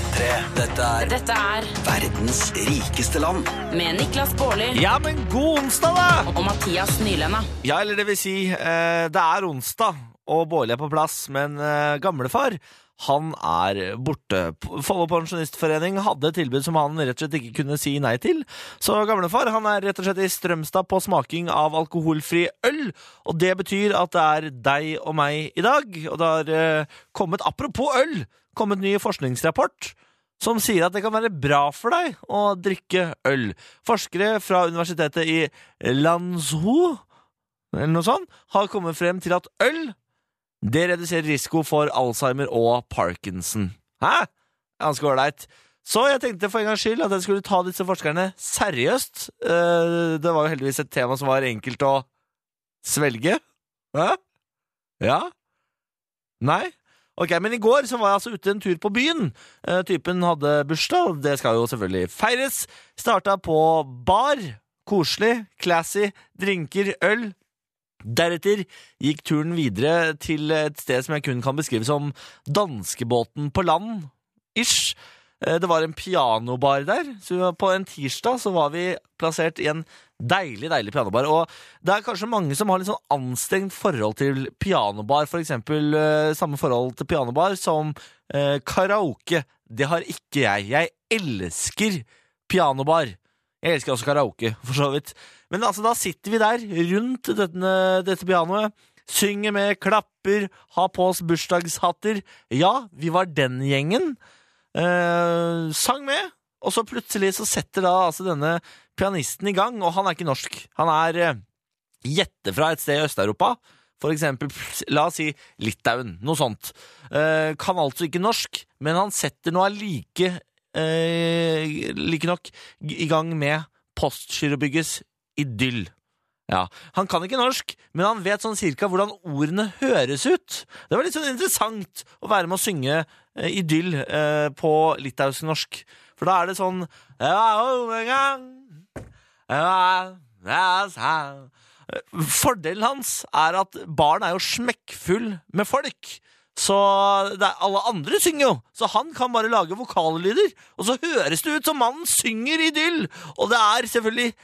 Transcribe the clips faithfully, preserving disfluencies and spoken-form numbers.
tre. Dette er Dette er verdens rikeste land. med Niklas Baarli Ja, men god onsdag da! og Mathias Nylenda. Ja, eller det vil si, eh, det er onsdag, og Baarli er på plass, men eh, gamlefar, han er borte. Follo Pensjonistforening hadde et tilbud som han rett og slett ikke kunne si nei til. Så gamlefar, han er rett og slett i Strømstad på smaking av alkoholfri øl, og det betyr at det er deg og meg i dag. Og det har eh, kommet, apropos øl, kommet ny forskningsrapport som sier at det kan være bra for deg å drikke øl. Forskere fra universitetet i Lanzhou, eller noe sånt, har kommet frem til at øl det reduserer risiko for Alzheimer og Parkinson. Hæ? Ganske ålreit. Så jeg tenkte for en gangs skyld at jeg skulle ta disse forskerne seriøst. Eh, Det var jo heldigvis et tema som var enkelt å svelge. Hæ? Ja? Nei? Ok, men i går så var jeg altså ute en tur på byen. Eh, Typen hadde bursdag, det skal jo selvfølgelig feires. Startet på bar, koselig, classy, drinker, øl. Deretter gikk turen videre til et sted som jeg kun kan beskrive som danskebåten på land, ish. Det var en pianobar der, så på en tirsdag så var vi plassert i en deilig, deilig pianobar, og det er kanskje mange som har litt sånn anstrengt forhold til pianobar, for eksempel eh, samme forhold til pianobar som eh, karaoke. Det har ikke jeg. Jeg elsker pianobar. Jeg elsker også karaoke, for så vidt. Men altså, da sitter vi der, rundt dette, dette pianoet, synger med, klapper, har på oss bursdagshatter. Ja, vi var den gjengen. Eh, sang med, og så plutselig så setter da altså denne pianisten i gang, og han er ikke norsk. Han er eh, gjette fra et sted i Østeuropa, for eksempel, la oss si Litauen, noe sånt. Eh, kan altså ikke norsk, men han setter noe like Eh, like nok i gang med Postgirobyggets idyll. Ja, han kan ikke norsk, men han vet sånn cirka hvordan ordene høres ut. Det var litt sånn interessant å være med å synge eh, idyll eh, på litauisk norsk. For da er det sånn Fordelen hans er at barn er jo smekkfull med folk. Så det er, alle andre synger jo, så han kan bare lage vokallyder, og så høres det ut som mannen synger idyll, og det er selvfølgelig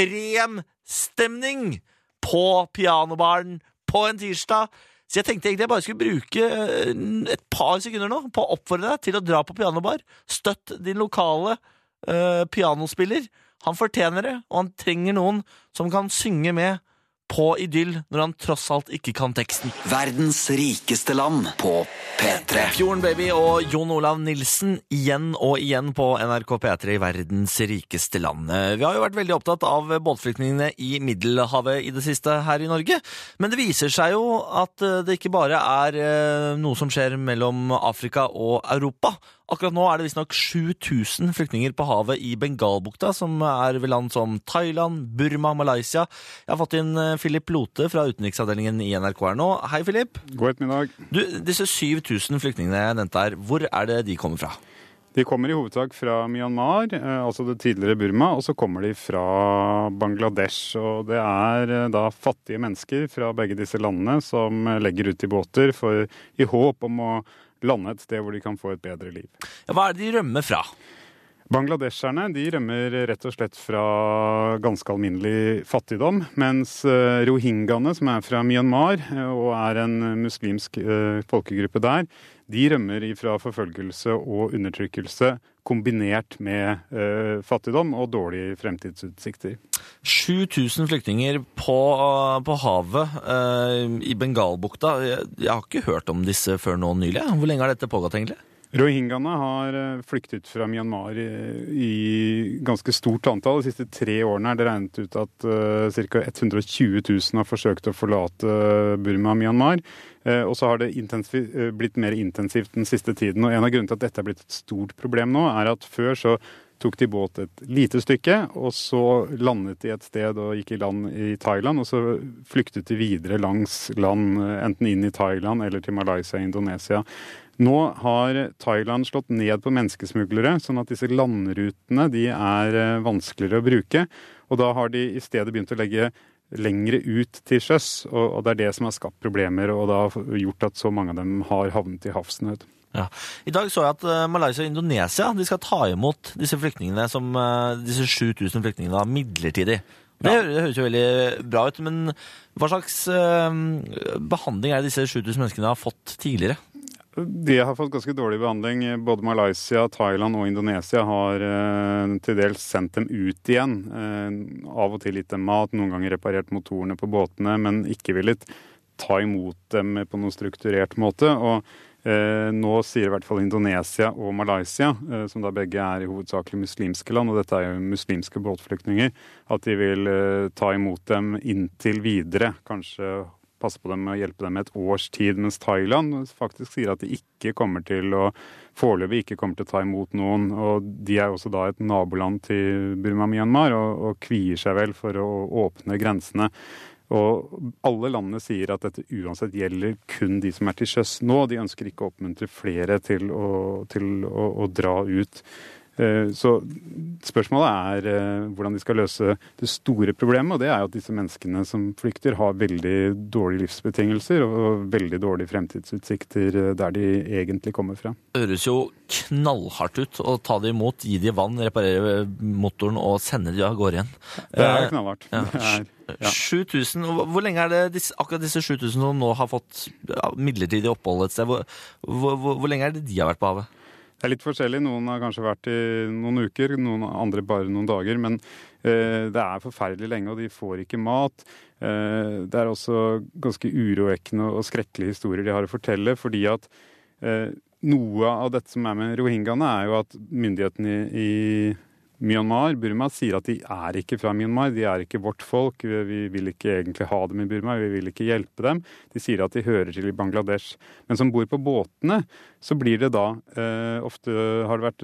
kremstemning på pianobaren på en tirsdag. Så jeg tenkte egentlig jeg bare skulle bruke et par sekunder nå på å oppfordre deg til å dra på pianobar. Støtt din lokale uh, pianospiller. Han fortjener det, og han trenger noen som kan synge med på idyll når han tross alt ikke kan teksten. Verdens rikeste land på P tre. Fjorden Baby og Jon Olav Nilsen igjen og igjen på N R K P tre i verdens rikeste land. Vi har jo vært veldig opptatt av båtflyktningene i Middelhavet i det siste her i Norge, men det viser seg jo at det ikke bare er noe som skjer mellom Afrika og Europa. Akkurat nå er det visst nok sju tusen flyktninger på havet i Bengalbukta, som er ved land som Thailand, Burma, Malaysia. Jeg har fått inn Philip Lote fra utenriksavdelingen i N R K her nå. Hei, Philip. God ettermiddag. Du, disse syv tusen flyktningene jeg nevnte her, hvor er det de kommer fra? De kommer i hovedsak fra Myanmar, altså det tidligere Burma, og så kommer de fra Bangladesh. Og det er da fattige mennesker fra begge disse landene som legger ut i båter for, i håp om å lande et sted hvor de kan få et bedre liv. Ja, hva er det de rømmer fra? Bangladesherne de rømmer rett og slett fra ganske alminnelig fattigdom, mens rohingyaene, som er fra Myanmar og er en muslimsk folkegruppe der, de rømmer fra forfølgelse og undertrykkelse kombinert med uh, fattigdom og dårlige fremtidsutsikter. sju tusen flyktninger på, på havet uh, i Bengalbukta. Jeg, jeg har ikke hørt om disse før nå nylig. Hvor lenge har dette pågått egentlig? Rohingyaene har flyktet fra Myanmar i, i ganske stort antall. De siste tre årene er det regnet ut at uh, ca. hundre og tjue tusen har forsøkt å forlate Burma og Myanmar. Uh, og så har det intensiv, uh, blitt mer intensivt den siste tiden. Og en av grunnene til at dette er blitt et stort problem nå, er at før så tok de båt et lite stykke, og så landet de et sted og gikk i land i Thailand, og så flyktet de videre langs land, enten inn i Thailand eller til Malaysia og Indonesia. Nå har Thailand slått ned på menneskesmuglere, sånn at disse landrutene de er vanskeligere å bruke, og da har de i stedet begynt å legge lengre ut til sjøs, og det er det som har skapt problemer, og det har gjort at så mange av dem har havnet i havsnød. Ja. I dag så jeg at uh, Malaysia og Indonesia de skal ta imot disse flyktningene, som, uh, disse sju tusen flyktningene da, midlertidig. Det, ja. hø- det høres jo veldig bra ut, men hva slags uh, behandling er det disse sju tusen menneskene har fått tidligere? De har fått ganske dårlig behandling. Både Malaysia, Thailand og Indonesia har eh, til dels sendt dem ut igjen. Eh, av og til litt dem mat, noen ganger reparert motorene på båtene, men ikke villet ta imot dem på noen strukturert måte. Og eh, nå sier i hvert fall Indonesia og Malaysia, eh, som da begge er i hovedsakelig muslimske land, og dette er jo muslimske båtflyktninger, at de vil eh, ta imot dem inntil videre, kanskje passe på dem og hjelpe dem med et års tid, mens Thailand faktisk sier at de ikke kommer til å, foreløpig ikke kommer til å ta imot noen, og de er også da et naboland til Burma-Myanmar, og, og kvier seg vel for å åpne grensene. Og alle landene sier at dette uansett gjelder kun de som er til sjøs nå. De ønsker ikke å oppmuntre flere til å, til å, å dra ut. Så spørsmålet er hvordan de skal løse det store problemet, og det er jo at disse menneskene som flykter har veldig dårlige livsbetingelser og veldig dårlige fremtidsutsikter der de egentlig kommer fra. Det høres jo knallhardt ut å ta dem imot, gi dem vann, reparere motoren og sende dem av gårde igjen. Det er knallhardt. Ja. Det er, ja. sju tusen, hvor lenge er det disse, akkurat disse sju tusen som nå har fått ja, midlertidig opphold et sted? Hvor, hvor, hvor, hvor lenge er det de har vært på havet? Det er litt forskjellig. Noen har kanskje vært i noen uker, noen andre bare noen dager. Men eh, det er forferdelig lenge, og de får ikke mat. Eh, det er også ganske urovekkende og skrekkelige historier de har å fortelle, fordi at eh, noe av dette som er med rohingyaene, er jo at myndighetene i, i Myanmar, Burma, sier at de er ikke fra Myanmar, de er ikke vårt folk, vi vil ikke egentlig ha dem i Burma, vi vil ikke hjelpe dem. De sier at de hører til i Bangladesh. Men som bor på båtene, så blir det da, eh, ofte har det vært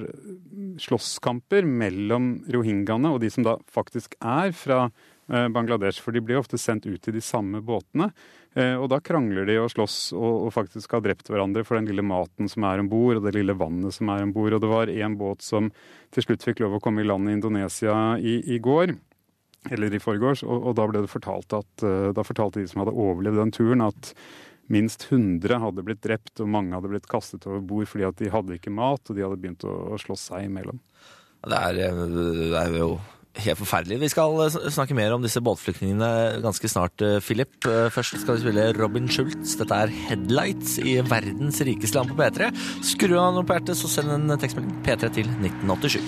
slåsskamper mellom rohingyaene og de som da faktisk er fra eh, Bangladesh, for de blir ofte sendt ut i de samme båtene. Eh, og da krangler de og slåss og, og faktisk har drept hverandre for den lille maten som er ombord, og det lille vannet som er ombord. Og det var en båt som til slutt fikk lov å komme i land i Indonesia i, i går, eller i forgårs, og, og da ble det fortalt at, uh, da fortalte de som hadde overlevd den turen, at minst hundre hadde blitt drept, og mange hadde blitt kastet over bord fordi at de hadde ikke mat, og de hadde begynt å, å slåss seg imellom. Det er, det er jo helt forferdelig. Vi skal snakke mer om disse båtflyktningene ganske snart, Philip. Først skal vi spille Robin Schultz. Dette er Headlights i verdens rikeste land på P tre. Skru av noe på hjertet, så send en tekstmelding P tre til nitten åttisju.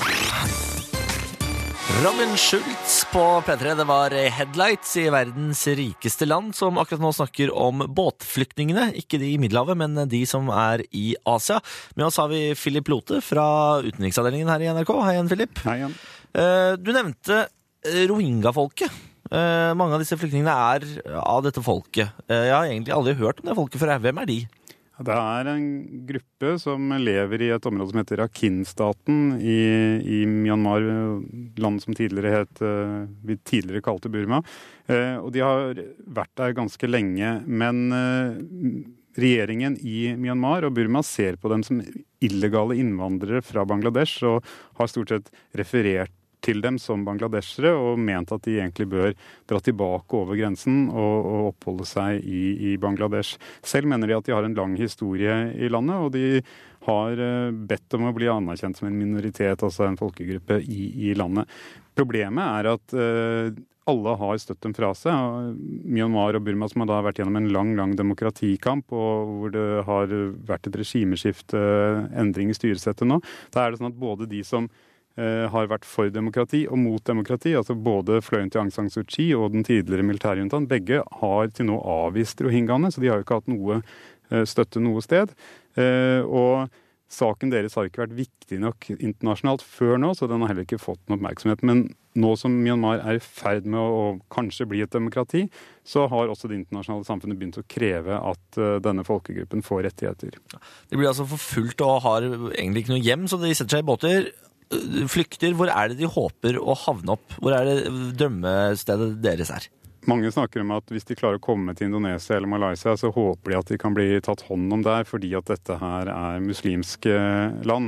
Robin Schultz på P tre, det var Headlights i verdens rikeste land, som akkurat nå snakker om båtflyktningene, ikke de i Middelhavet, men de som er i Asia. Med oss har vi Philip Lote fra utenriksavdelingen her i N R K. Hei igjen, Philip. Hei igjen. Du nevnte rohingya-folket. Mange av disse flyktningene er av dette folket. Jeg har egentlig aldri hørt om det folket før. Hvem er de? Det er en gruppe som lever i et område som heter Rakhine-staten i, i Myanmar, land som tidligere het, vi tidligere kalte Burma. Og de har vært der ganske lenge, men regjeringen i Myanmar og Burma ser på dem som illegale innvandrere fra Bangladesh og har stort sett referert til dem som bangladeshere og ment at de egentlig bør dra tilbake over grensen og, og oppholde seg i, i Bangladesh. Selv mener de at de har en lang historie i landet, og de har bedt om å bli anerkjent som en minoritet, altså en folkegruppe i, i landet. Problemet er at eh, alle har støtt dem fra seg. Myanmar og Burma som har da vært gjennom en lang, lang demokratikamp, og hvor det har vært et regimeskifte, endring i styresettet nå. Da er det sånn at både de som har vært for demokrati og mot demokrati, altså både fløyen til Aung San Suu Kyi og den tidligere militærjuntaen, begge har til nå avvist rohingyaene, så de har jo ikke hatt noe støtte noe sted. Og saken deres har ikke vært viktig nok internasjonalt før nå, så den har heller ikke fått noen oppmerksomhet. Men nå som Myanmar er i ferd med å, å kanskje bli et demokrati, så har også det internasjonale samfunnet begynt å kreve at uh, denne folkegruppen får rettigheter. De blir altså forfulgt og har egentlig ikke noe hjem, så de setter seg i båter, flykter. Hvor er det de håper å havne opp? Hvor er det drømmestedet deres er? Mange snakker om at hvis de klarer å komme til Indonesia eller Malaysia, så håper de at de kan bli tatt hånd om der, fordi at dette her er muslimske land.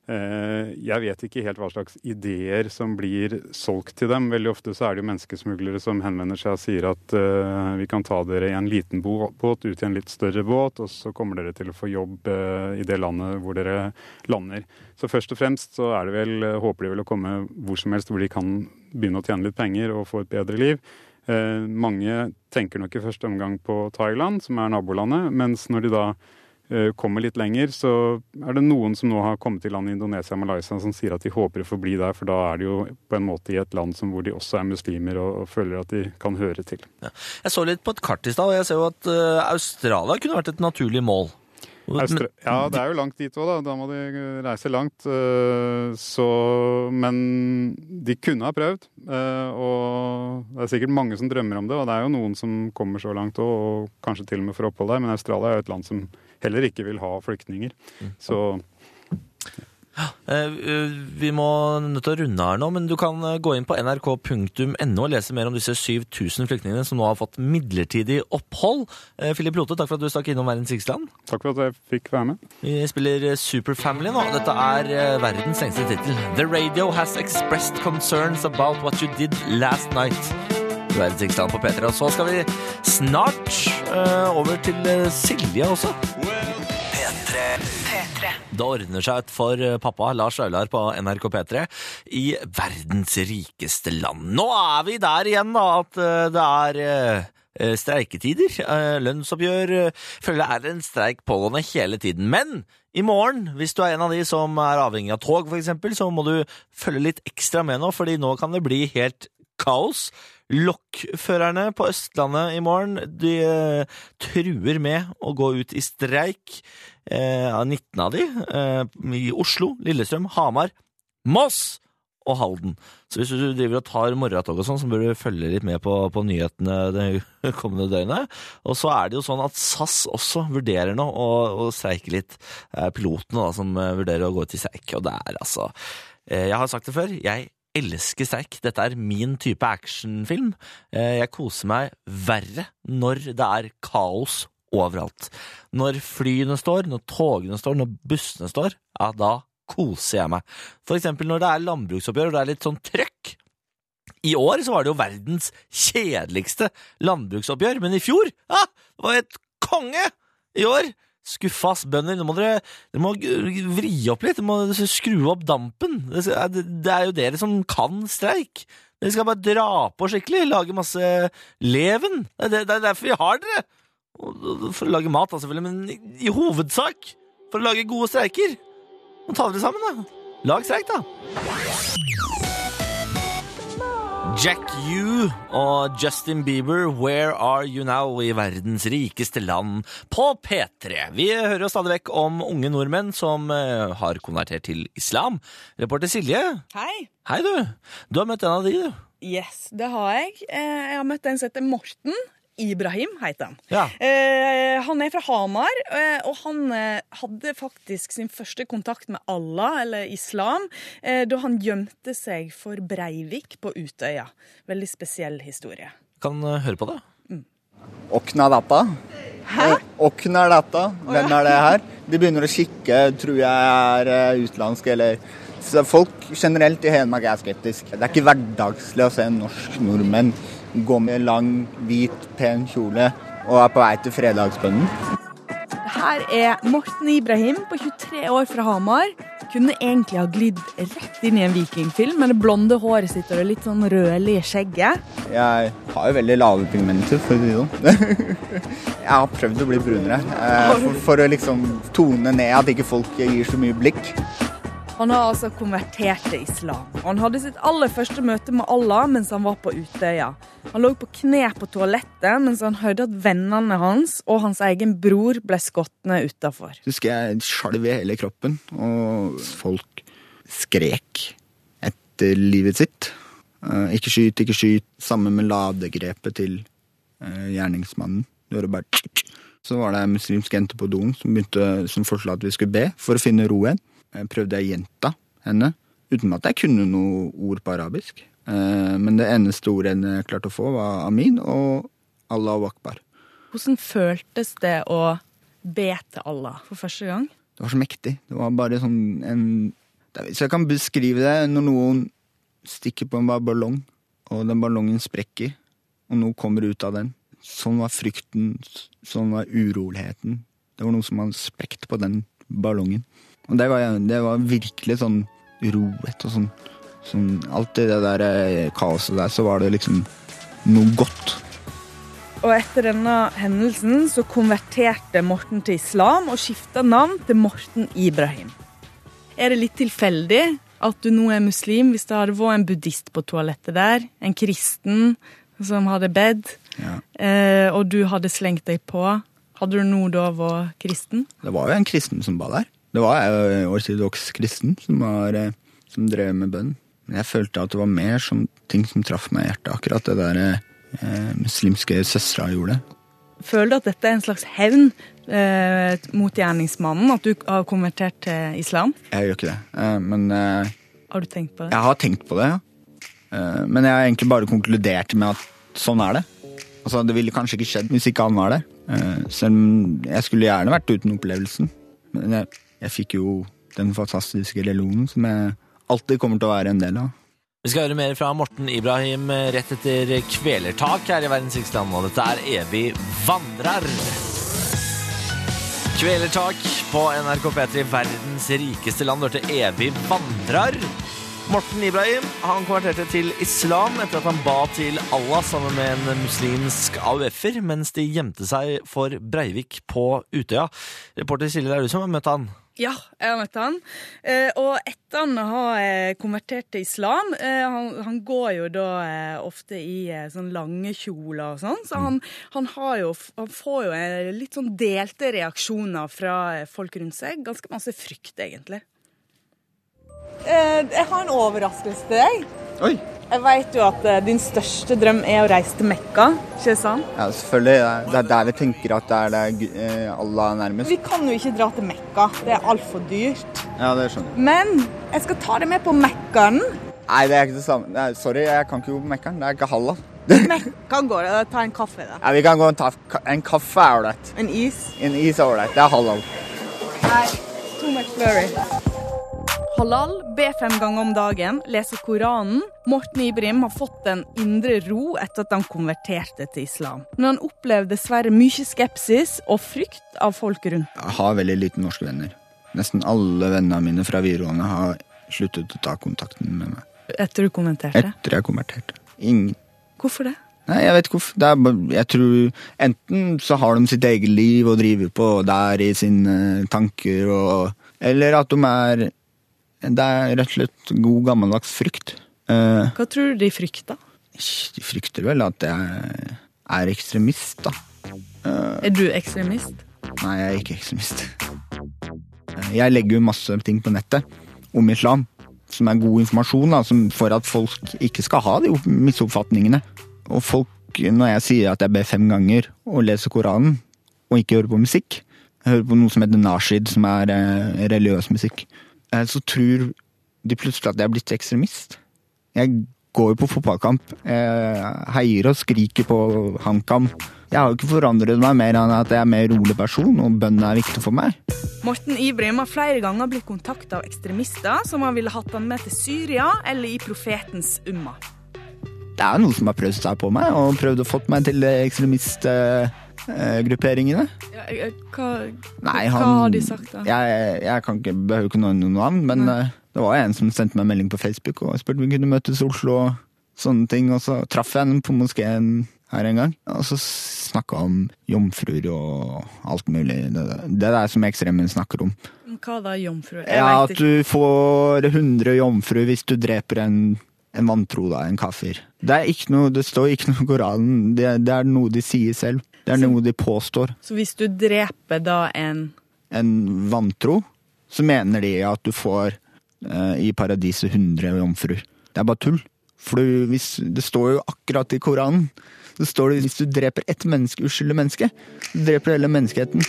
Jeg vet ikke helt hva slags ideer som blir solgt til dem. Veldig ofte så er det jo menneskesmuglere som henvender seg og sier at uh, vi kan ta dere i en liten båt ut i en litt større båt, og så kommer dere til å få jobb uh, i det landet hvor dere lander. Så først og fremst så er det vel, håper de vel å komme hvor som helst hvor de kan begynne å tjene litt penger og få et bedre liv. Uh, mange tenker nok i første omgang på Thailand, som er nabolandet, mens når de da kommer litt lenger, så er det noen som nå har kommet til land i Indonesia og Malaysia som sier at de håper å få bli der, for da er de jo på en måte i et land som hvor de også er muslimer og, og føler at de kan høre til. Ja. Jeg så litt på et kart i stad, og jeg ser jo at uh, Australia kunne vært et naturlig mål. Austra- ja, det er jo langt dit også da, da må de reise langt, uh, så, men de kunne ha prøvd, uh, og det er sikkert mange som drømmer om det, og det er jo noen som kommer så langt også, og kanskje til og med får opphold der, men Australia er jo et land som heller ikke vil ha flyktninger, så... Ja, vi må nødt til å runde her nå, men du kan gå inn på n r k punktum n o og lese mer om disse syv tusen flyktningene som nå har fått midlertidig opphold. Philip Lote, takk for at du stakk innom Verdens rikeste land. Takk for at jeg fikk være med. Vi spiller Superfamily nå. Dette er verdens lengste titel. The radio has expressed concerns about what you did last night. Verdens rikeste land på P tre. Og så skal vi snart uh, over til Silje også. Det ordner seg ut for pappa Lars Aular på N R K P tre i verdens rikeste land. Nå er vi der igjen da, at det er streiketider, lønnsoppgjør, føler det er en streik pågående hele tiden. Men i morgen, hvis du er en av de som er avhengig av tog for eksempel, så må du følge litt ekstra med nå, fordi nå kan det bli helt kaos. Lokførerne på Østlandet i morgen, de uh, truer med å gå ut i streik uh, av nitten av de uh, i Oslo, Lillestrøm, Hamar, Moss og Halden. Så hvis du driver og tar morgentog og sånn, så bør du følge litt med på, på nyhetene det kommende døgnet. Og så er det jo sånn at S A S også vurderer nå å, å streike litt. Uh, pilotene da, som uh, vurderer å gå ut i streik, og det er altså uh, jeg har sagt det før, jeg elsker streik. Dette er min type actionfilm. Jeg koser meg verre når det er kaos overalt. Når flyene står, når togene står, når bussene står, ja, da koser jeg meg. For eksempel når det er landbruksoppgjør, og det er litt sånn trøkk. I år så var det jo verdens kjedeligste landbruksoppgjør, men i fjor, ja, det var et konge i år. Skuffas bønder, nå må dere, dere må vri opp litt, dere må skru opp dampen. Det er jo dere som kan streik. Dere skal bare dra på skikkelig, lage masse leven. Det er derfor vi har dere. For å lage mat, da selvfølgelig, men i hovedsak for å lage gode streiker. Nå tar vi det sammen, da. Lag streik, da. Jack U og Justin Bieber, Where Are You Now, i verdens rikeste land på P tre. Vi hører jo stadig vekk om unge nordmenn som uh, har konvertert til islam. Reporter Silje. Hei. Hei du. Du har møtt en av de, du. Yes, det har jeg. Jeg har møtt en som heter Morten. Ibrahim heter han. Ja. Eh, han er fra Hamar, eh, og han eh, hadde faktisk sin første kontakt med Allah, eller islam, eh, da han gjemte seg for Breivik på Utøya. Veldig spesiell historie. Kan uh, høre på det. Mm. Okna data. Hæ? Okna data. Hvem er det her? De begynner å kikke, tror jeg er uh, utlandsk, eller... Så folk generelt i Hedmark er skeptisk. Det er ikke hverdagslig å se en norsk nordmenn gå med lang, hvit, pen kjole og er på vei til fredagsbønnen. Her er Morten Ibrahim på tjuetre år fra Hamar. Kunne egentlig ha glidd rett inn i en vikingfilm med det blonde håret sitt og det litt sånn rødlige skjegget. Jeg har jo veldig lave pigmenter, for å si det sånn. Jeg har prøvd å bli brunere, for, for å liksom tone ned at ikke folk gir så mye blikk. Han har altså konvertert til islam. Han hadde sitt aller første møte med Allah mens han var på Utøya. Han lå på kne på toalettet mens han hørte at vennene hans og hans egen bror ble skottene utenfor. Husker jeg sjalv i hele kroppen, og folk skrek etter livet sitt. Ikke skyt, ikke skyt. Sammen med ladegrepet til gjerningsmannen. Det var bare... Så var det en muslimsk jente på doen som, begynte, som foreslo at vi skulle be for å finne ro igjen. Jeg prøvde jeg gjenta henne, uten at jeg kunne noe ord på arabisk. Men det eneste ordet jeg klarte å få var Amin og Allahu Akbar. Hvordan føltes det å be til Allah for første gang? Det var så mektig. Det var bare sånn en Så jeg kan beskrive det når noen stikker på en ballong, og den ballongen sprekker, og noe kommer ut av den. Sånn var frykten, sånn var uroligheten. Det var noe som hadde sprekt på den ballongen. Og det var, det var virkelig sånn roet og sånn, sånn alt i det der kaoset der, så var det liksom noe godt. Og etter denne hendelsen så konverterte Morten til islam og skiftet navn til Morten Ibrahim. Er det litt tilfeldig at du nå er muslim, hvis det hadde vært en buddhist på toalettet der, en kristen som hadde bedt, Ja. eh, og du hadde slengt deg på, hadde du nå da vært kristen? Det var jo en kristen som ba der. Det var en ortodoks kristen som, var, som drev med bønn. Men jeg følte at det var mer sånn ting som traff meg i hjertet, akkurat det der eh, muslimske søstre gjorde. Føler du at dette er en slags hevn eh, mot gjerningsmannen, at du har konvertert til islam? Jeg gjør ikke det, eh, men eh, Har du tenkt på det? jeg har tenkt på det, ja. Eh, men jeg har egentlig bare konkludert med at sånn er det. Altså, det ville kanskje ikke skjedd hvis ikke han var der. Eh, selv om jeg skulle gjerne vært uten opplevelsen. Men jeg, jeg fikk jo den fantastiske religionen som jeg alltid kommer til å være en del av. Vi skal høre mer fra Morten Ibrahim rett etter Kvelertak her i Verdens rikeste land, og dette er Evig vandrer. Kvelertak på N R K P tre, Verdens rikeste land, hørte Evig vandrer. Morten Ibrahim, han konverterte til islam etter at han ba til Allah sammen med en muslimsk A U F-er, mens de gjemte seg for Breivik på Utøya. Reporter Silje, det er du som har møtt han. Ja, jeg har møtt han. Eh, og etter han har eh, konvertert til islam, eh, han, han går jo da eh, ofte i eh, sånn lange kjoler og sånn, så han, han, har jo, han får jo eh, litt sånn delte reaksjoner fra eh, folk rundt seg. Ganske masse frykt, egentlig. Eh, jeg har en overraskelse til deg. Oi! Jeg vet jo at eh, din største drøm er å reise til Mekka, ikke sant? Ja, selvfølgelig. Det er der vi tenker at det er der eh, Allah er nærmest. Vi kan jo ikke dra til Mekka, det er alt for dyrt. Ja, det skjønner jeg. Men jeg skal ta deg med på Mekkaen. Nei, det er ikke det samme. Nei, sorry, jeg kan ikke gå på Mekkaen. Det er ikke halal. Mekkaen går det, ta en kaffe da. Ja, vi kan gå og ta en kaffe er ålreit. En is. En is er ålreit. Det er halal. Nei, too much flurry. Halal, be fem ganger om dagen, lese Koranen. Morten Ibrahim har fått en indre ro etter at han konverterte til islam. Men han opplevde dessverre mye skepsis og frykt av folk rundt. Jeg har veldig lite norske venner. Nesten alle vennene mine fra videregående har sluttet å ta kontakten med meg. Etter du konverterte? Etter jeg konverterte. Ingen. Hvorfor det? Nei, jeg vet ikke hvorfor. Det er bare, jeg tror enten så har de sitt eget liv og driver på der i sine tanker, og, eller at de er, det er rett og slett god gammeldags frykt. Uh, Hva tror du de frykter? de frykter vel at jeg er ekstremist, da. Uh, Er du ekstremist? nei, jeg er ikke ekstremist. Uh, jeg legger jo masse ting på nettet om islam, som er god informasjon, da, som for at folk ikke skal ha de misoppfatningene. Og folk, når jeg sier at jeg ber fem ganger og leser Koranen, og ikke hører på musikk, jeg hører på noe som heter Nashid, som er uh, religiøs musikk, uh, så tror de plutselig at jeg er blitt ekstremist. Jeg går jo på fotballkamp, jeg heier og skriker på HamKam. Jeg har jo ikke forandret meg mer enn at jeg er en mer rolig person, og bønnen er viktig for meg. Morten Ibrahim har flere ganger blitt kontaktet av ekstremister som han ville hatt han med til Syria eller i profetens umma. Det er noe som har prøvd seg på meg, og prøvd å fått meg til ekstremistgrupperingene. Ja, hva, Nei, hva han, har de sagt da? Jeg, jeg kan ikke, behøver ikke noe navn, men uh, det var en som sendte meg en melding på Facebook og spurte om vi kunne møtes i Oslo og sånne ting, og så traff jeg henne på moskeen her en gang, og så snakket om jomfruer og alt mulig. Det, det der som ekstremen snakker om. Hva da, jomfru? Jeg Ja, vet at du får hundre jomfruer hvis du dreper en, en vantro, da, en kafir. Det er ikke noe, det står ikke noe i Koranen, det, det er noe de sier selv. Det er Så- noe de påstår. Så hvis du dreper da en... En vantro, så mener de at du får eh, i paradiset hundre jomfruer. Det er bare tull. For du, hvis, det står jo akkurat i Koranen, så står det hvis du dreper ett menneske, uskyldig menneske, så dreper du hele menneskeheten.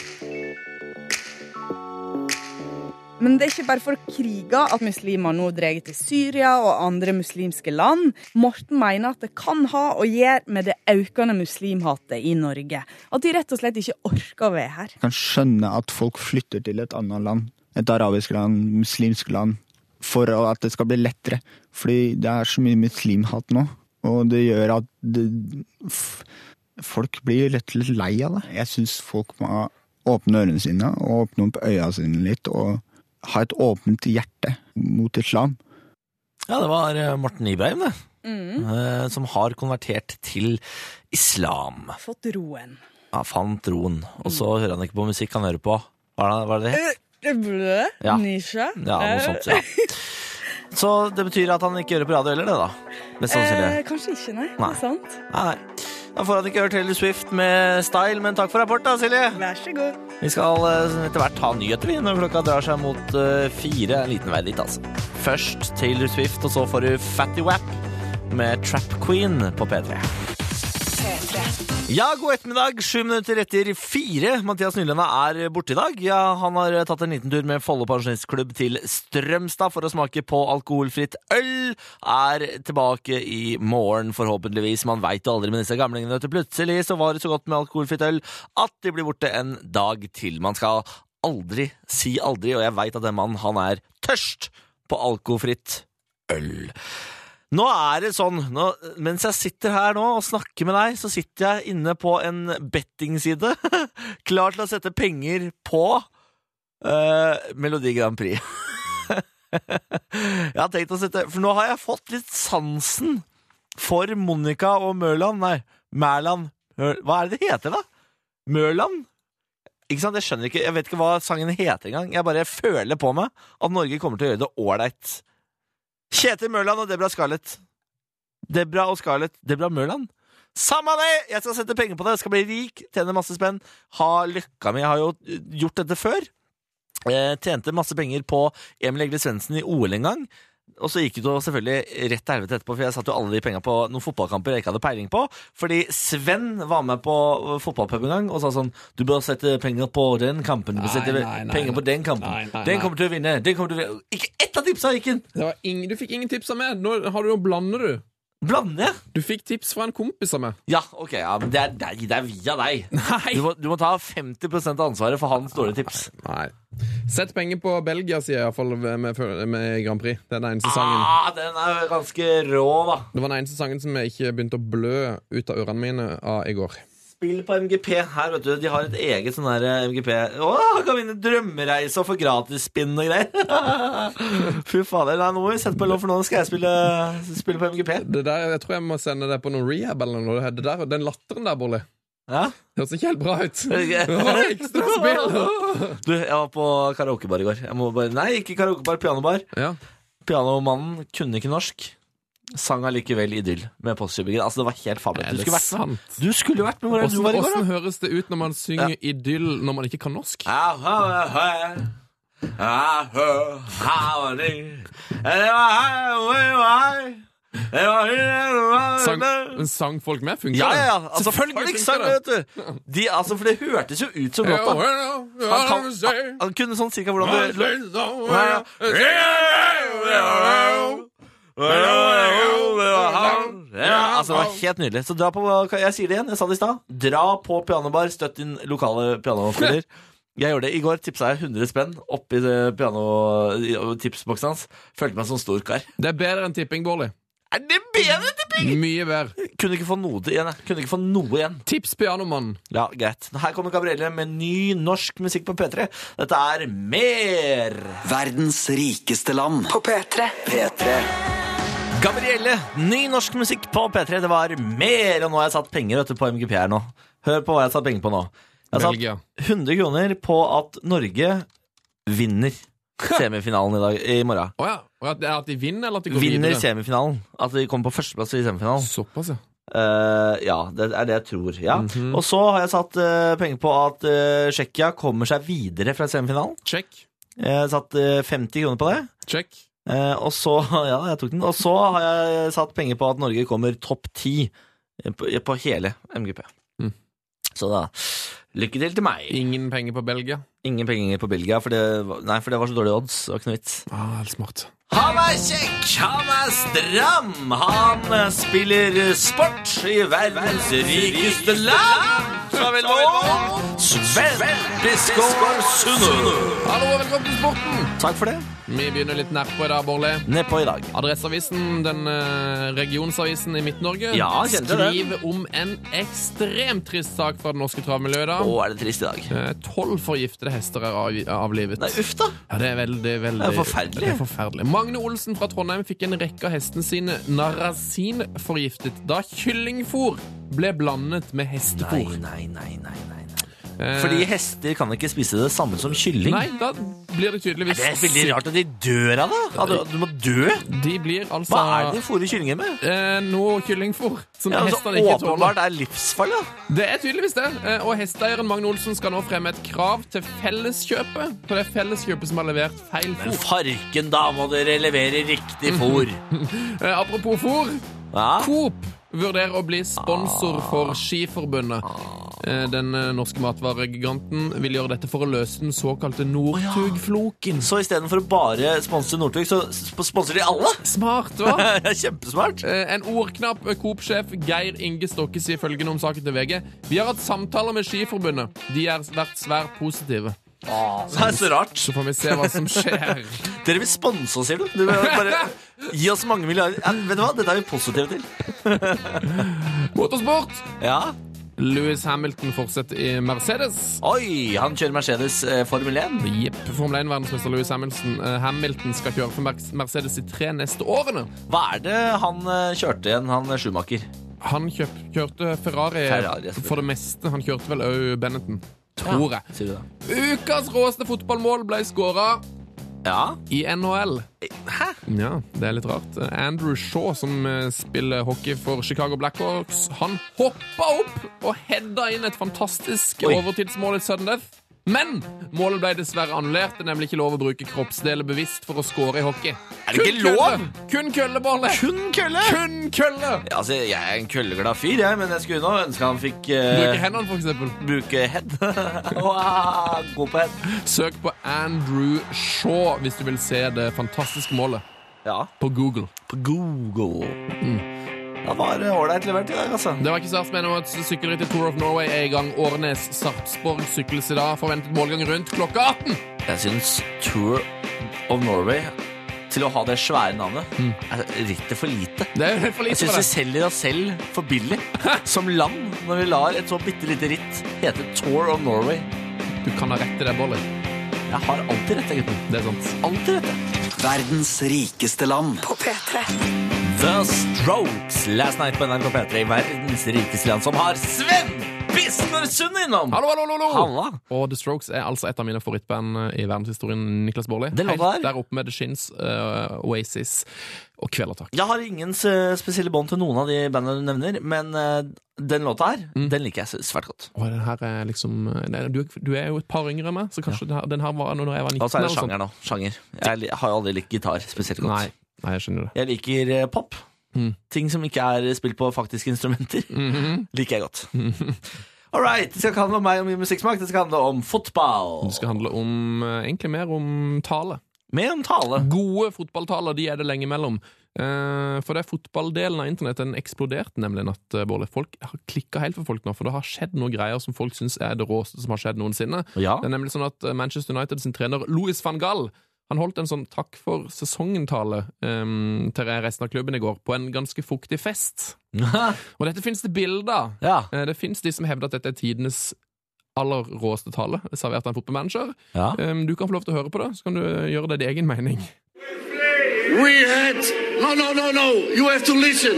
Men det er ikke bare for å krige at muslimer nå drar til Syria og andre muslimske land. Morten mener at det kan ha å gjøre med det økende muslimhatet i Norge. At de rett og slett ikke orker å være her. Jeg kan skjønne at folk flytter til et annet land, et arabisk land, muslimsk land, for at det skal bli lettere. Fordi det er så mye muslimhat nå, og det gjør at det, f, folk blir rett og slett lei av det. Jeg synes folk må åpne ørene sine og åpne opp øya sine litt og ha et åpent hjerte mot islam. Ja, det var Morten Ibrahim, det. Mm. Eh, som har konvertert til islam. Fått roen. Ja, fant roen. Og så hører han ikke på musikk han hører på. Hva er det, hva er det det het? Blø? Ja. Nisha? Ja, noe sånt, ja. Så det betyr at han ikke hører på radio heller, det da? Mest sannsynlig. Eh, kanskje ikke, nei. Nei. Det er sant. Nei, nei. Da får han ikke hørt Taylor Swift med Style, men takk for rapport da, Silje. Vær så god. Vi skal eh, etter hvert ta nyheter vi, når klokka drar seg mot uh, fire. En liten vei dit, altså. Først Taylor Swift, og så får du Fatty Wap med Trap Queen på P tre. Ja, god ettermiddag. Sju minutter etter fire. Mathias Nylenda er borte i dag. Ja, han har tatt en liten tur med Follo Pensjonistklubb til Strømstad for å smake på alkoholfritt øl. Er tilbake i morgen, forhåpentligvis. Man vet jo aldri med disse gamlingene. Plutselig så var det så godt med alkoholfritt øl at de blir borte en dag til. Man skal aldri si aldri, og jeg vet at den mannen, han er tørst på alkoholfritt øl. Nå er det sånn, nå, mens jeg sitter her nå og snakker med deg, så sitter jeg inne på en bettingside, klar til å sette penger på uh, Melodi Grand Prix. Jeg har tenkt å sette, for nå har jeg fått litt sansen for Monica og Mørland, nei, Mærland, hva er det det heter da? Mørland? Ikke sant, jeg skjønner ikke, jeg vet ikke hva sangen heter engang, jeg bare føler på meg at Norge kommer til å gjøre det ordentlig. Kjetil Mørland og Debra Scarlett. Debra og Scarlett. Debra Mørland. Samme det! Jeg skal sette penger på det. Jeg skal bli rik, tjene masse spenn. Ha lykka mi. Jeg har jo gjort dette før. Jeg tjente masse penger på Emil Egle Svendsen i O L en gang. Og så gikk det jo selvfølgelig rett til helvete etterpå, for jeg satt jo alle de penger på noen fotballkamper jeg ikke hadde peiling på. Fordi Sven var med på fotballpub en gang og sa sånn: du bør sette penger på den kampen. Du bør sette nei, nei, penger nei, på den kampen. Nei, nei, den kommer til å vinne. Den kommer til å vinne. Ikke ett av tipsa gikk inn. Det var ingen, du fikk ingen tips av meg. Nå har du jo blander du. Blande? Du fikk tips fra en kompis av meg. Ja, ok, ja, men det er deg, det er via deg. Nei. Du må, du må ta femti prosent av ansvaret for hans dårlige tips. Nei. Sett penger på Belgia, sier jeg i hvert fall med, med Grand Prix. Det er den eneste sangen. Ah, den er ganske rå, da. Det var den eneste sangen som jeg ikke begynte å blø ut av ørene mine av i går. Spill på M G P her, vet du. De har et eget sånn der M G P. Åh, kan vinne drømmereise og få gratis spinn og greier. Fy fader, nei, nå må vi sette på lov, for nå skal jeg spille, spille på M G P. Det der, jeg tror jeg må sende det på noen rehab eller noe. Det der, den latteren der, Bolli. Ja? Det høres ikke helt bra ut. Åh, ekstra spill. Du, jeg var på karaokebar i går. Jeg må bare, nei, ikke karaokebar, pianobar. Ja. Pianomannen kunne ikke norsk. Sang allikevel Idyll med Postgirobygget. Altså, det var helt fabelt. Du, du skulle jo vært med hvor du var i går, da. Hvordan høres det ut når man synger ja. Idyll når man ikke kan norsk? Sang, sang folk med? Funker det? Ja, ja, ja. Altså, folk sang det, vet du. De, altså, for det hørtes jo ut som låta. Han, kan, han, han kunne sånn cirka hvordan det ja, altså det var helt nydelig. Så dra på, jeg sier det igjen, jeg sa det i stad. Dra på pianobar, støtt din lokale pianospiller. Jeg gjorde det, i går tipsa jeg hundre spenn oppi piano-tipsboksen hans. Følte meg som stor kar. Det er bedre enn tipping, Bårli. Er det bedre enn tipping? Mye bedre. Kunne ikke få noe igjen, jeg. Kunne ikke få noe igjen. Tips pianomann. Ja, greit. Her kommer Gabrielle med ny norsk musikk på P tre. Dette er Mer. Verdens rikeste land på P tre. P tre. Gabrielle, ny norsk musikk på P tre. Det var Mer, og nå har jeg satt penger vet du, på M G P her nå. Hør på hva jeg har satt penger på nå. Jeg har satt hundre kroner på at Norge vinner semifinalen i dag, i morgen. Å oh ja, og at, at de vinner, eller at de går vinner videre? Vinner semifinalen. At de kommer på førsteplass i semifinalen. Såpass, ja. Uh, ja, det er det jeg tror, ja. Mm-hmm. Og så har jeg satt uh, penger på at uh, Tsjekkia kommer seg videre fra semifinalen. Check. Jeg har satt uh, femti kroner på det. Check. Uh, og så, ja, jeg tok den. Og så har jeg satt penger på at Norge kommer topp ti på, på hele M G P. Mm. Så da, lykke til til meg. Ingen penger på Belgia? Ingen penger på Belgia, for det, nei, for det var så dårlige odds. Det var ikke noe vits. Ah, helt smart. Han er kjekk, han er stram, han spiller sport i verdens rikeste land. Så vel nå, Sven Biskår Sunde. Hallo og velkommen til sporten. Takk for det. Vi begynner litt nedpå i dag, Borle. Nedpå i dag. Adresseavisen, den uh, regionsavisen i Midt-Norge, Ja, kjente det. skriver om en ekstremt trist sak fra det norske travmiljøet i dag. Å, er det trist i dag? Eh, Tolv forgiftede hester er av, avlivet. Nei, uff da. Ja, det er veldig, veldig Det er forferdelig. Det er forferdelig. Magne Olsen fra Trondheim fikk en rekke av hestene sine narasin forgiftet da kyllingfôr ble blandet med hestefôr. Nei, nei, nei, nei, nei. Eh, Fordi hester kan ikke spise det samme som kylling. Nei, da blir det tydeligvis Det er veldig rart at de dør av det. At du, du må dø. De blir altså Hva er det de fôrer kyllingen med? eh, Noe kyllingfôr som Ja, altså, hestene ikke tåler. åpenbart er livsfarlig da. Det er tydeligvis det. Eh, Og hesteeieren Magne Olsen skal nå fremme et krav til Felleskjøpet. På det Felleskjøpet som har levert feil Men fôr. farken da må dere levere riktig fôr. Eh, apropos fôr. Ja. Coop vurderer å bli sponsor for Skiforbundet. Eh, Den eh, norske matvaregiganten vil gjøre dette for å løse den såkalte Northug-floken. Så i stedet for å bare sponse Northug, så sp- sponser de alle? Smart, hva? Det er kjempesmart. Eh, En ordknapp Coop-sjef Geir Inge Stokke sier følgende om saken til V G. Vi har hatt samtaler med Skiforbundet. De har vært svært positive. Det er så rart. Så får vi se hva som skjer. Dere vil sponse oss, sier du? Du vil bare gi oss mange milliarder. Ja, vet du hva? Dette er vi positive til. Motorsport. Ja. Lewis Hamilton fortsetter i Mercedes. Oi, han kjører Mercedes eh, Formel én. Jepp, Formel én-verdensmester Lewis Hamilton, eh, Hamilton skal kjøre for Mer- Mercedes de tre neste årene. Hva er det han eh, kjørte igjen, han eh, Schumacher? Han kjøp, kjørte Ferrari, Ferrari, jeg for det meste. Han kjørte vel også Benetton, tror jeg. Sier du det? Ukas råeste fotballmål ble skåret Ja. i N H L. Hæ? Ja, det er litt rart. Andrew Shaw, som eh, spiller hockey for Chicago Blackhawks, han hoppa opp og hedda inn et fantastisk Oi. overtidsmål i sudden death. Men målet ble dessverre annullert. Det er nemlig ikke lov å bruke kroppsdeler bevisst for å score i hockey. Er det ikke lov? Kølle. Kun kølle, Borle. Kun kølle? Kun kølle. Ja, altså, jeg er en kølleglad fyr, jeg, men jeg skulle nå ønske han fikk eh, Bruke hendene, for eksempel. bruke head. Wow, god på head. Søk på Andrew Shaw hvis du vil se det fantastiske målet Ja, på Google. på Google. Det var eh, ålreit levert i dag, altså. Det var ikke så verst med noe at sykkelrittet Tour of Norway er i gang. Årnes Sarpsborg sykles i dag. Forventet målgang rundt klokka atten. Jeg synes Tour of Norway, til å ha det svære navnet, er rittet for lite. Det er jo helt for Jeg lite synes for vi det. selger oss selv for billig som land når vi lar et så bitte lite ritt hete Tour of Norway. Du kan ha rett i det, Bolle. Jeg har alltid rett, gutten. Det er sant. Alltid rett. Verdens rikeste land. På P tre. The Strokes last night på N R K P tre i verdens rikeste land, som har Sven Biskår Sunde innom. Hallo, hallo, hallo, hallo. Halla. Og The Strokes er altså et av mine favorittband i verdenshistorien, Niklas Baarli. Den låta Helt der. der oppe med The Shins, uh, Oasis og Kvelertak. Jeg har ingen eh, spesielle bånd til noen av de bandene du nevner, men eh, den låta her, den liker jeg svært godt. Og den her er liksom nei, du, du er jo et par yngre enn meg, så kanskje den her, den her var når jeg var nitten. Og så er det eller sånt. sjanger nå. Sjanger. Jeg li- har jo aldri likt gitar spesielt godt. Nei, nei, jeg skjønner det. Jeg liker eh, pop. Mm. Ting som ikke er spilt på faktiske instrumenter, liker jeg godt. All right, det skal ikke handle om meg og min musikksmak, det skal handle om fotball. Det skal handle om, eh, egentlig mer om tale. Med om tale. Gode fotballtaler, de er det lenge mellom. Eh, for det er fotballdelen av internett, den eksploderte nemlig natt, uh, Bård. Folk har klikket helt for folk nå, for det har skjedd noen greier som folk synes er det råeste som har skjedd noensinne. Ja. Det er nemlig sånn at eh, Manchester United sin trener Louis van Gaal, han holdt en sånn takk for sesongen-tale um, til resten av klubben i går, på en ganske fuktig fest. Og dette finnes det bilder. Ja. Eh, Det finnes de som hevder at dette er tidenes aller råeste tale, servert av en fotballmanager. Ja. Um, du kan få lov til å høre på det, så kan du eh, gjøre det din egen mening. We had no, no, no, no. You have to listen.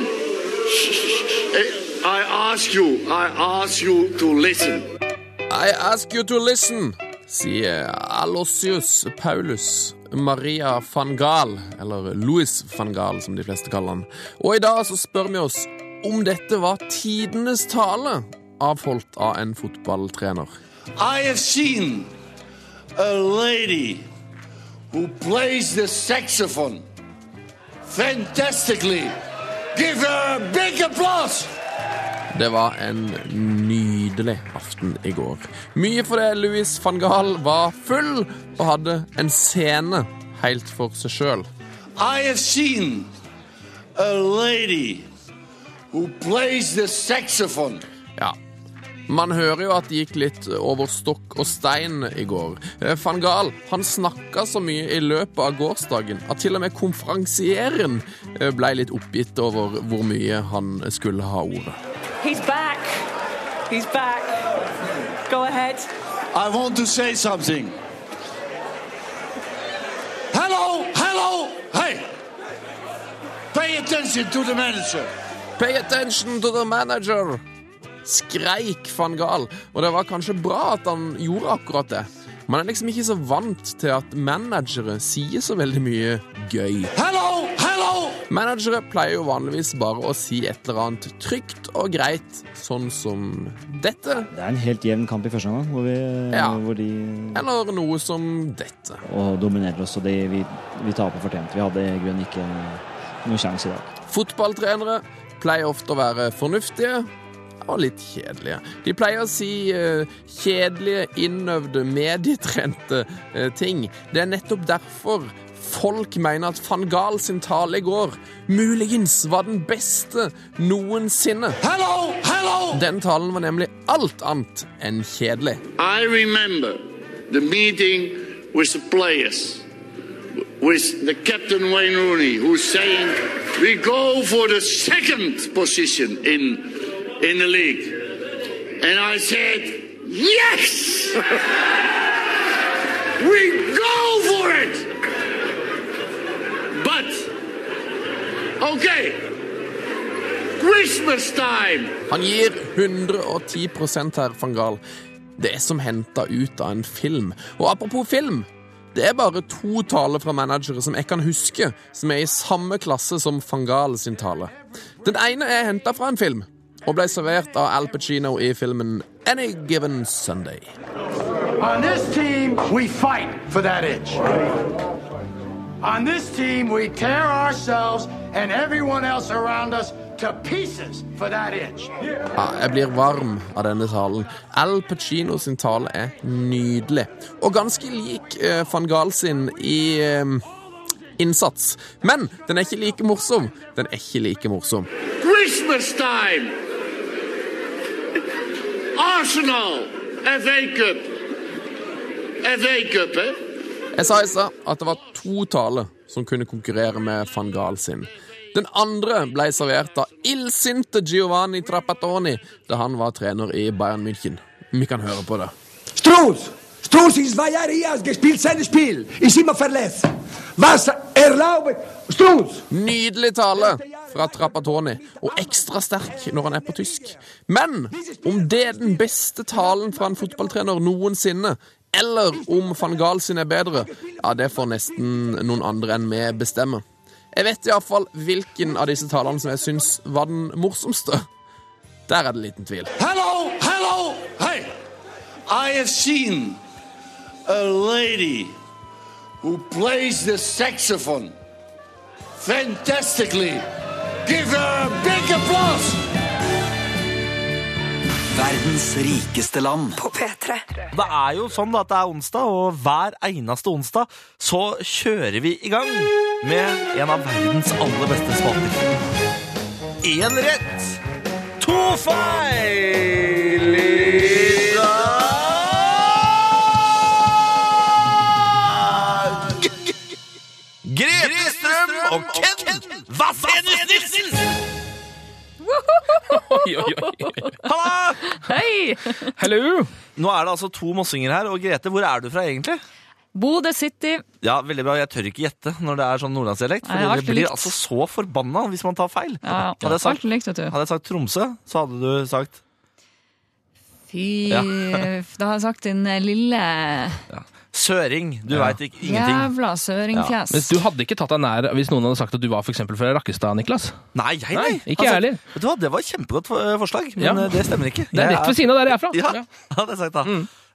I ask you. I ask you to listen. I ask you to listen, sier Aloysius Paulus Maria van Gaal, eller Louis van Gaal, som de fleste kaller han. Og i dag så spør vi oss om dette var tidenes tale, avholdt av en fotballtrener. I have seen a lady who plays the saxophone fantastically. Give her a big applause. Det var en nydelig aften i går. Mye fordi Louis van Gaal var full og hadde en scene helt for seg selv. I have seen a lady who plays the saxophone. Ja, Man hører jo at det gikk litt over stokk og stein i går. Van Gaal, han snakket så mye i løpet av gårsdagen at til og med konferansieren ble litt oppgitt over hvor mye han skulle ha ordet. He's back. He's back. Go ahead. I want to say something. Hello, hello, hey! Pay attention to the manager. Pay attention to the manager! Skreik Van Gaal, og det var kanskje bra at han gjorde akkurat det. Man er liksom ikke så vant til at managere sier så veldig mye gøy. Hello, hello! Managere pleier jo vanligvis bare å si et eller annet trygt og greit, sånn som dette. Det er en helt jevn kamp i første gang, hvor, vi, ja. hvor de... Eller noe som dette. Og dominerer oss, og det vi, vi taper fortjent. Vi hadde i grunnen ikke noen sjanse i dag. Fotballtrenere pleier ofte å være fornuftige, og litt kjedelige. De pleier å si uh, kjedelige, innøvde, medietrente uh, ting. Det er nettopp derfor folk mener at Van Gaal sin tale i går muligens var den beste noensinne. Hello, hello! Den talen var nemlig alt annet enn kjedelig. I remember the meeting with the players, with the captain Wayne Rooney, who's saying we go for the second position in in the league. And I said, yes! We go for it! But, okay, Christmas time! Han gir hundre og ti prosent her, Van Gaal. Det er som hentet ut av en film. Og apropos film, det er bare to taler fra managere som jeg kan huske, som er i samme klasse som Van Gaal sin tale. Den ene er hentet fra en film, og ble servert av Al Pacino i filmen Any Given Sunday. On this team, we fight for that itch. On this team, we tear ourselves and everyone else around us to pieces for that itch. Ja, jeg blir varm av denne talen. Al Pacino sin tale er nydelig. Og ganske lik eh, Van Gaal sin i eh, innsats. Men den er ikke like morsom. Den er ikke like morsom. Christmas time! Arsenal, F A Cup. F A Cup, eh? Jeg sa i stad at det var to taler som kunne konkurrere med Van Gaal sin. Den andre ble servert av illsinte Giovanni Trapattoni da han var trener i Bayern München. Vi kan høre på det. Struz! Struz in zwei Jahre hier gespielt sein Spiel. Ist immer verletzt. Was erlaubt Struz? Nydelig tale fra Trapattoni, og ekstra sterk når han er på tysk. Men om det er den beste talen fra en fotballtrener noensinne, eller om Van Gaal sin er bedre, ja, det får nesten noen andre enn vi bestemme. Jeg vet i hvert fall hvilken av disse talene som jeg synes var den morsomste. Der er det liten tvil. Hello, hello, hey! I have seen a lady who plays the saxophone fantastically. Give her a big applause! Verdens rikeste land På P tre. Det er jo sånn da at det er onsdag, og hver eneste onsdag så kjører vi i gang med en av verdens aller beste spalter. En rett, to feil i dag! Grete Strøm og Ken Vasenus Nilsen! Oi, oi, oi. Hallo! Hei! Hallo! Nå er det altså to mossinger her, og Grete, hvor er du fra egentlig? Bodø City. Ja, veldig bra. Jeg tør ikke gjette når det er sånn nordlandsdialekt, for det blir likt. Altså så forbanna hvis man tar feil. Ja, hadde, jeg sagt, likt, hadde jeg sagt Tromsø, så hadde du sagt Fy, ja. Da har jeg sagt din lille ja. Søring, du ja. vet ikke ingenting. Jævla søringfjes. Ja. Men du hadde ikke tatt deg nær hvis noen hadde sagt at du var for eksempel fra Rakkestad, Niklas? Nei, jeg, nei. nei ikke jeg heller. Vet du hva, det var et kjempegodt forslag, men ja. det stemmer ikke. Det er rett ved siden av der jeg er fra. Ja, ja. hadde jeg sagt da. Mm.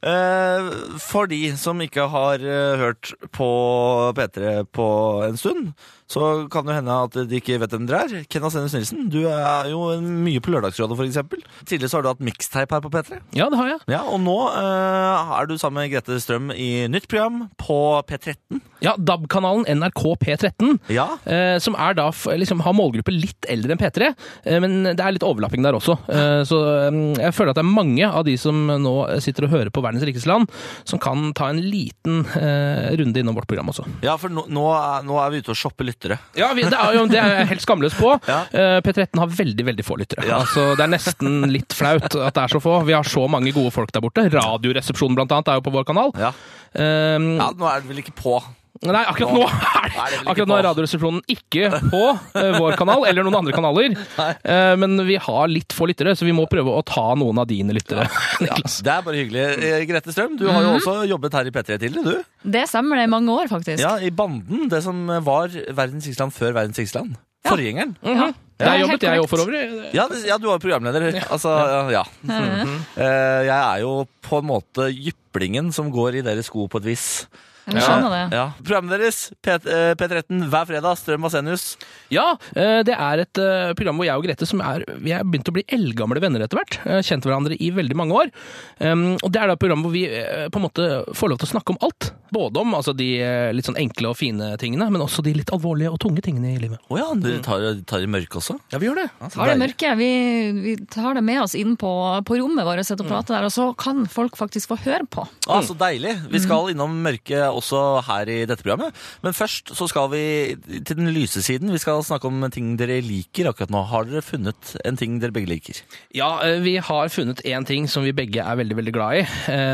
Eh, for de som ikke har eh, hørt på P tre på en stund, så kan det hende at de ikke vet hvem dere er. Ken Vasenius Nilsen, du er jo mye på Lørdagsrådet for eksempel. Tidligere så har du hatt mixtape her på P tre. Ja, det har jeg. Ja, og nå eh, er du sammen med Grete Strøm i nytt program på P tretten. Ja, D A B-kanalen N R K P tretten, ja. eh, som er da, liksom, har målgruppe litt eldre enn P tre, eh, men det er litt overlapping der også. Eh, så eh, jeg føler at det er mange av de som nå sitter og hører på Verdens rikeste land, som kan ta en liten eh, runde innom vårt program også. Ja, for nå, nå, er, nå er vi ute og shopper lyttere. Ja, vi, det, er jo, det er jeg helt skamløs på. Ja. Uh, P tretten har veldig, veldig få lyttere. Ja. Altså, det er nesten litt flaut at det er så få. Vi har så mange gode folk der borte. Radioresepsjonen blant annet er jo på vår kanal. Ja, um, ja nå er det vel ikke på. Nei, akkurat nå er, det, akkurat nå er radioresepsjonen ikke på uh, vår kanal, eller noen andre kanaler. Uh, men vi har litt få lyttere, så vi må prøve å ta noen av dine lyttere. Ja, det er bare hyggelig. Grete Strøm, du har jo også jobbet her i P tre tidligere, du? Det stemmer, det i mange år faktisk. Ja, i Banden, det som var Verdens rikeste land før Verdens rikeste land. Forgjengeren. Ja. Mm-hmm. Ja. Der jobbet jeg jo for øvrig. Ja, ja, du var programleder. Altså, ja. Mm-hmm. uh, jeg er jo på en måte jyplingen som går i deres sko på et vis. Jeg skjønner det. Ja. Programmet deres, P tretten, hver fredag, Strøm Vasenius. Ja, det er et program hvor jeg og Grete, som er, vi er begynt å bli eldgamle venner etter hvert, kjent hverandre i veldig mange år. Og det er da et program hvor vi på en måte får lov til å snakke om alt. Både om altså, de litt sånn enkle og fine tingene, men også de litt alvorlige og tunge tingene i livet. Åja, oh ja, dere tar, tar i mørke også? Ja, vi gjør det. Ja, tar det mørke. Vi, vi tar det med oss inn på, på rommet vårt og setter og prater der, og så kan folk faktisk få høre på. Ah, så deilig. Vi skal innom mørke også her i dette programmet. Men først så skal vi til den lyse siden. Vi skal snakke om ting dere liker akkurat nå. Har dere funnet en ting dere begge liker? Ja, vi har funnet en ting som vi begge er veldig, veldig glad i.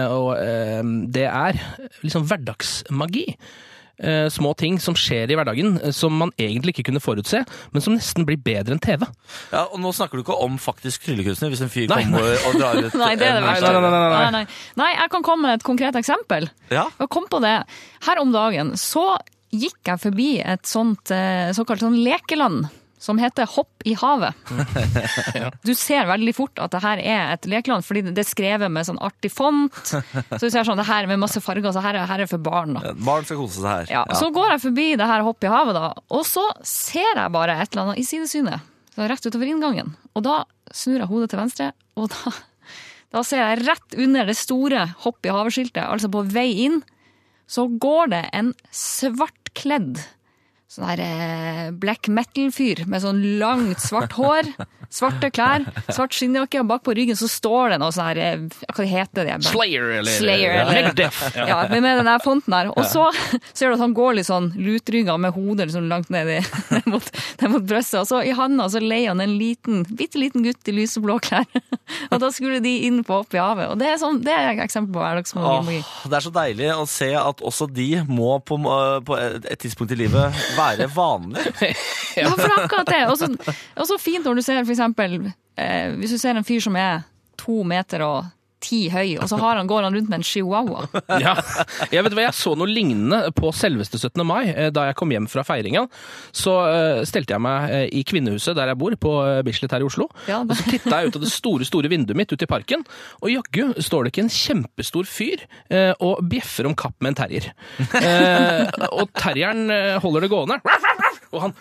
Og det er liksom hverdagsmagi. Små ting som skjer i hverdagen, som man egentlig ikke kunne forutse, men som nesten blir bedre enn T V. Ja, og nå snakker du ikke om faktisk tryllekunstner, hvis en fyr nei, kommer nei. og drar ut... Nei, det er det verste. Nei, nei, nei, nei. Nei, nei. nei, jeg kan komme med et konkret eksempel. Ja? Jeg kom på det. Her om dagen så gikk jeg forbi et sånt såkalt sånn lekeland, som heter Hopp i havet. Ja. Du ser veldig fort at det her er et lekeland, fordi det er skrevet med sånn artig font. Så du ser sånn, det her med masse farger, så her er, her er for barn. Da. Barn skal kose seg her. Ja, ja. Så går jeg forbi det her Hopp i havet da, og så ser jeg bare et eller annet i sidesynet, så rett utover inngangen. Og da snur jeg hodet til venstre, og da, da ser jeg rett under det store Hopp i havet-skiltet, altså på vei inn, så går det en svartkledd sånn her black metal-fyr med sånn langt svart hår, svarte klær, svart skinnjakke, og bak på ryggen så står det noe sånn her, hva heter det? Slayer, eller? Slayer, eller? Megadeth. Ja, ja med, med den der fonten der. Og så ser du at han går litt sånn lutrygga med hodet liksom langt ned, i, ned, mot, ned mot brøstet, og så i handa så leier han en liten, bitteliten gutt i lyseblå klær. Og da skulle de inn på Opp i havet. Og det er, sånn, det er et eksempel på hverdagsmagi. Det er så deilig å se at også de må på, på et tidspunkt i livet være vanlig. Ja, for akkurat det. Og så, og så fint når du ser for eksempel, eh, hvis du ser en fyr som er to meter og ti høy, og så har han, går han rundt med en chihuahua. Ja, jeg vet hva, jeg så noe lignende på selveste syttende mai, da jeg kom hjem fra feiringen. Så uh, stelte jeg meg uh, i kvinnehuset der jeg bor, på uh, Bislett her i Oslo. Ja, og så tittet jeg ut av det store, store vinduet mitt ut i parken, og jaggu står det ikke en kjempestor fyr uh, og bjeffer om kapp med en terrier. Uh, og terrieren uh, holder det gående. Og han,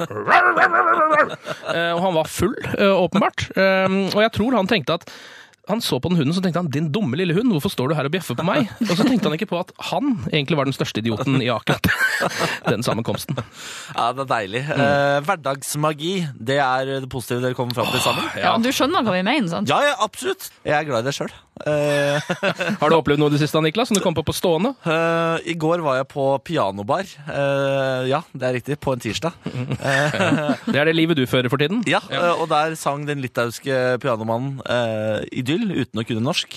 uh, og han var full, uh, åpenbart. Uh, og jeg tror han tenkte at han så på den hunden, så tenkte han, din dumme lille hund, hvorfor står du her og bjeffer på meg? Og så tenkte han ikke på at han egentlig var den største idioten i akkurat den sammenkomsten. Ja, det er deilig. Mm. Eh, hverdagsmagi, det er det positive dere kommer frem til sammen. Ja, du skjønner hva vi mener, sant? Ja, ja, absolutt. Jeg er glad i det selv. Eh. Har du opplevd noe det siste, Niklas, som du kom på på stående? Uh, I går var jeg på pianobar. Uh, ja, det er riktig, på en tirsdag. Uh, det er det livet du fører for tiden? Ja, uh, og der sang den litauiske pianomannen uh, Idyll uten å kunne norsk.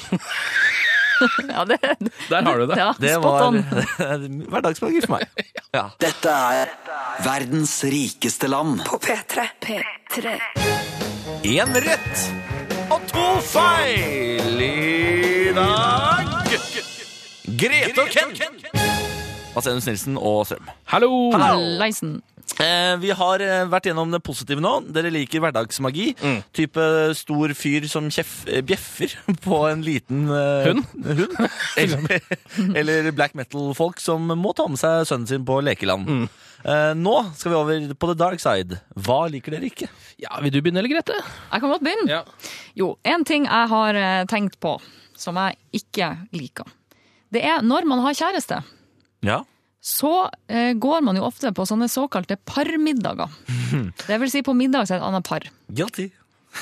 Ja, det, der har du det. Ja, det var hverdagsmagi for meg. Ja. Dette er verdens rikeste land på P tre. P tre. En rett og to feil i dag. Grete og Ken. Vasenius Nilsen og Strøm. Hallo. Halleisen. Eh, vi har eh, vært gjennom det positive nå. Dere liker hverdagsmagi. Mm. Type stor fyr som kjef, bjeffer på en liten eh, hund. hund. Eller, eller black metal-folk som må ta med seg sønnen sin på lekeland. Mm. Eh, nå skal vi over på the dark side. Hva liker dere ikke? Ja, Vil du begynne, eller Grete? Jeg kan godt begynne. Ja. Jo, en ting jeg har eh, tenkt på, som jeg ikke liker. Det er når man har kjæreste. Ja. Så eh, går man jo ofte på sånne såkalte parmiddager. Det vil si på middag så er et annet par. Guilty.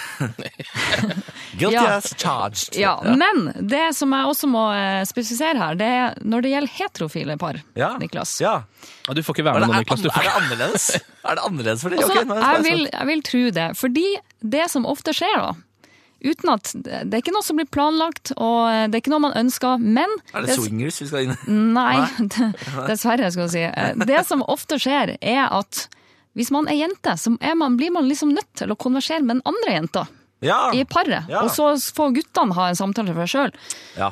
Guilty ja. as charged. Ja, ja, men det som jeg også må eh, spesifisere her, det er når det gjelder heterofile par, ja. Niklas. Ja. Ja, du får ikke være med nå, Niklas. Er, er det annerledes? Er det annerledes for deg? Også, Okay, jeg, vil, jeg vil tro det, fordi det som ofte skjer da, uten at det er ikke noe som blir planlagt, og det er ikke noe man ønsker, men... Er det, det swingers vi skal inn? Nei, nei? Dessverre skal jeg si. Det som ofte skjer er at hvis man er jente, så er man, blir man liksom nødt til å konversere med en andre jente ja. i paret, ja. og så får guttene ha en samtale for seg selv. Ja.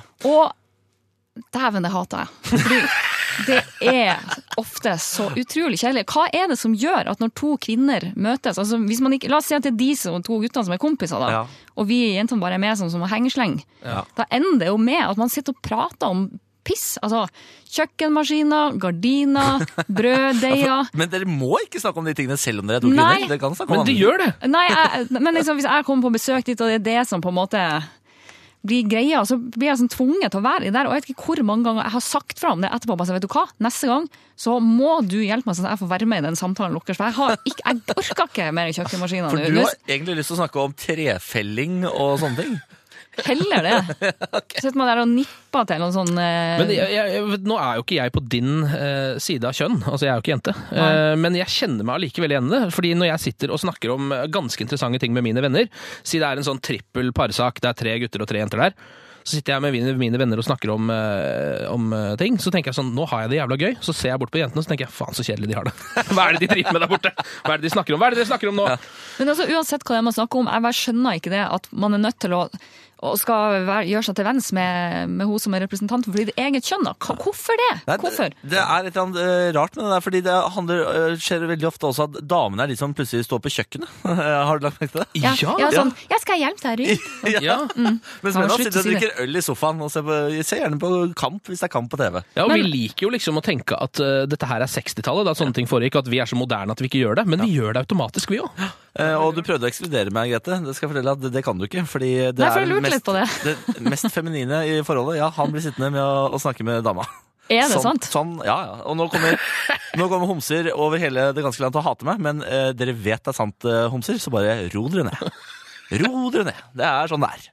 Og dæven, det hater jeg. Fordi det er ofte så utrolig kjærlig. Hva er det som gjør at når to kvinner møtes, altså hvis man ikke, la oss si at det er de som, to guttene som er kompiser da, ja. og vi jentene bare er med som, som hengesleng, ja. da ender det jo med at man sitter og prater om piss, altså kjøkkenmaskiner, gardiner, brøddeier. Men dere må ikke snakke om de tingene selv om dere er to kvinner. Dere kan snakke om men de gjør det. Nei, jeg, men liksom, hvis jeg kommer på besøk dit, og det er det som på en måte blir greia, så blir jeg sånn tvunget til å være i der, og jeg vet ikke hvor mange ganger jeg har sagt fra om det etterpå, bare så vet du hva, neste gang så må du hjelpe meg så jeg får være med i den samtalen lukkers, for jeg, har ikke, jeg orker ikke mer kjøkkenmaskiner. For du har egentlig lyst til å snakke om trefelling og sånne ting. Heller det. Okay. Så sitter man der og nipper til noen sånn eh... Men jeg, jeg, nå er jo ikke jeg på din eh, side av kjønn, altså jeg er jo ikke jente, eh, men jeg kjenner meg allikevel igjen det, fordi når jeg sitter og snakker om ganske interessante ting med mine venner, si det er en sånn trippel parsak, det er tre gutter og tre jenter der, så sitter jeg med mine, mine venner og snakker om, eh, om ting, så tenker jeg sånn, nå har jeg det jævla gøy, så ser jeg bort på jentene, så tenker jeg, faen så kjedelig de har det. Hva er det de driver med der borte? Hva er det de snakker om? Hva er det de snakker om nå? Ja. Men altså, uansett hva det er man snakker om, jeg bare skjønner ikke det, at man er nødt til å og skal være, gjøre seg til venns med, med hun som er representant for ditt eget kjønn. Hvorfor det? Nei, Hvorfor? Det, det er et eller annet uh, rart med det der, fordi det handler, uh, skjer veldig ofte også at damene er de som plutselig står på kjøkkenet. Har du lagt merke til det? Ja, ja, ja sånn, jeg skal hjelpe deg rundt. ja. ja. Mm. Mens menn sitter og drikker øl i sofaen og ser, på, ser gjerne på kamp hvis det er kamp på T V. Ja, og men, vi liker jo liksom å tenke at uh, dette her er sekstitallet, da sånne ting foregikk, at vi er så moderne at vi ikke gjør det, men ja. vi gjør det automatisk, vi også. Uh, og du prøvde å ekskludere meg, Grete. Det skal jeg fortelle at det, det kan du ikke, fordi det Nei, for er mest, litt på det. det mest feminine i forholdet. Ja, han blir sittende med å, å snakke med dama. Er det sånn, sant? Sånn, ja, ja. Og nå kommer, nå kommer homser over hele det ganske land til å hate meg, men uh, dere vet det er sant, uh, homser, så bare ro dere ned. Ro dere ned. Det er sånn det er.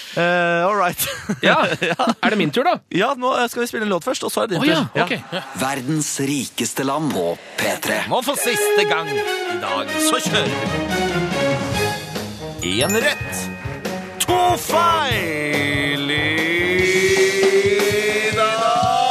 Uh, all right. ja. ja. Er det min tur, da? Ja, nå skal vi spille en låt først, og så er det din oh, ja. tur. Okay. Ja. Verdens rikeste land på P tre. Nå for siste gang i dag, så kjører vi. En rett. To feil i dag.